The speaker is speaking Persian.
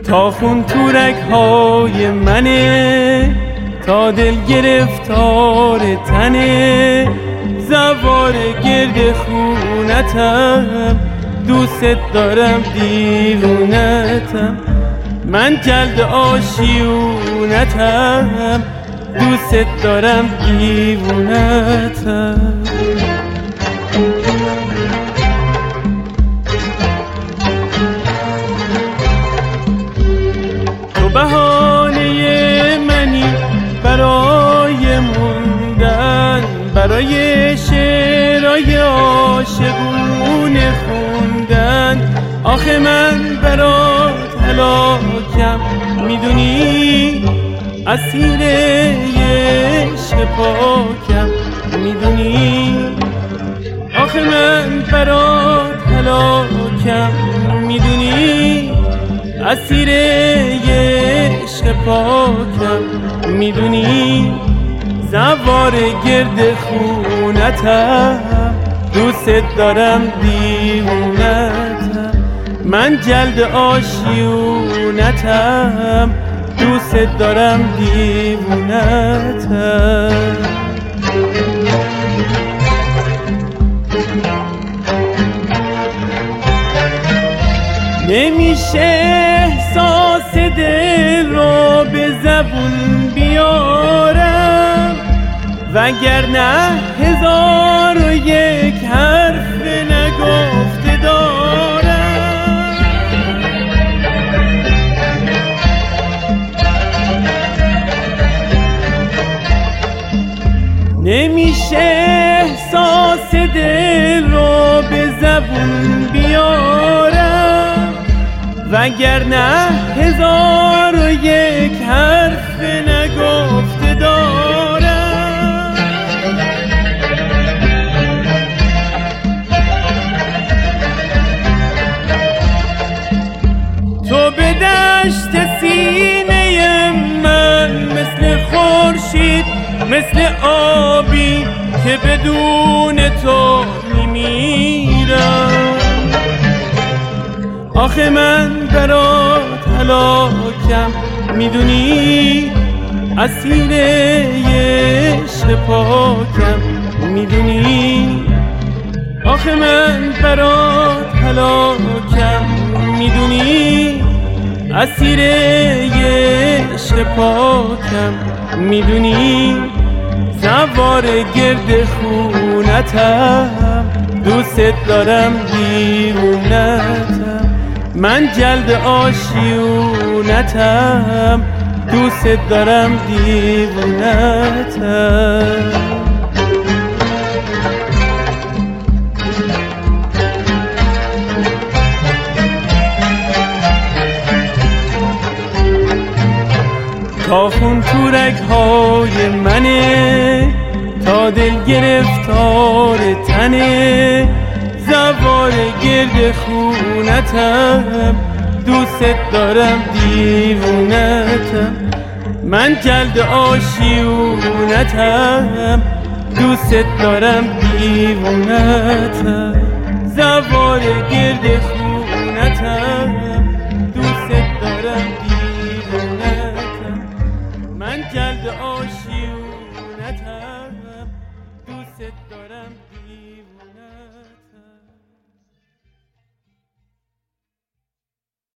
تا خون تو رگ‌های منه، تا دل گرفتار تنه، زوار گرد خونتم، دوست دارم دیوونتم، من جلد آشیونتم، دوست دارم دیوونتم. تو بهانه منی برای موندن، برای شعرهای عاشقونه خوندن. آخه من برات هلاکم، میدونی اسیر عشق پاکم، میدونی. آخه من برات هلاکم، میدونی اسیر عشق پاکم، میدونی. زوار گرد خونتم، دوست دارم دیوونتم، من جلد آشیونتم، دوست دارم دیوونتم. نمیشه احساس دل رو به زبون بیارم، وگرنه 1001 حرف نگفته دارم. نمیشه احساس دل رو به زبون بیارم، وگرنه 1001 حرف نگفته دارم. تو به دشت سینه من مثل خورشید، مثل آبی که بدون تو میمیرم. آخه من برات هلاکم، میدونی اسیر عشق پاکم، میدونی. آخه من برات هلاکم، میدونی اسیر عشق پاکم، میدونی. زوار گرد خونتم، دوست دارم دیوونتم، من جلد آشیونتم، دوست دارم دیوونتم. تا خون تو رگ‌های منه، تا دل گرفتار تنه، زوار گرد خونتم، دوست دارم دیوونتم، من جلد آشیونتم، دوست دارم دیوونتم. زوار گرد خونتم،